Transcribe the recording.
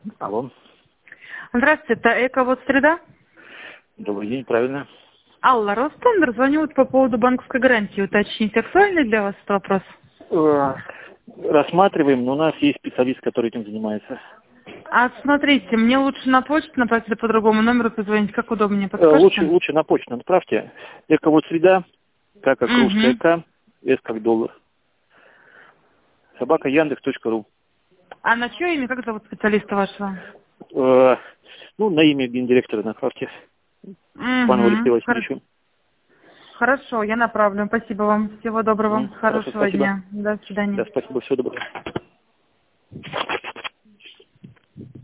Алло. Здравствуйте, это Эко-вот среда? Добрый день, правильно. Алла, Ростендер звоню вот по поводу банковской гарантии. Уточнить, актуальный для вас этот вопрос? Рассматриваем, но у нас есть специалист, который этим занимается. А смотрите, мне лучше на почту направить или по другому номеру позвонить, как удобнее, подскажете? Лучше на почту отправьте. Эко-вот среда, К как русская К, С как доллар. Собака Яндекс.ру. А на чье имя, как зовут специалиста вашего? На имя гендиректора направьте. Пану Алексею Васильевичу. Хорошо, я направлю. Спасибо вам. Всего доброго. Хорошо, Хорошего спасибо. дня. До свидания. Да, спасибо, всего доброго.